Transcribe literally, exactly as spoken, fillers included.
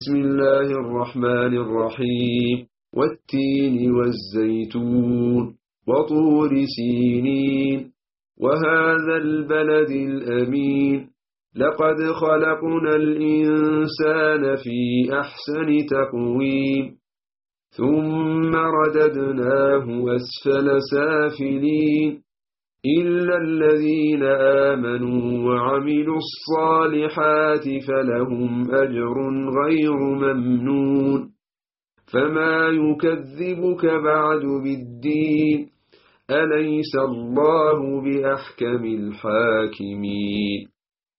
بسم الله الرحمن الرحيم والتين والزيتون وطور سينين وهذا البلد الأمين لقد خلقنا الإنسان في أحسن تقويم ثم رددناه أسفل سافلين إلا الذين آمنوا وعملوا الصالحات فلهم أجر غير ممنون فما يكذبك بعد بالدين أليس الله بأحكم الحاكمين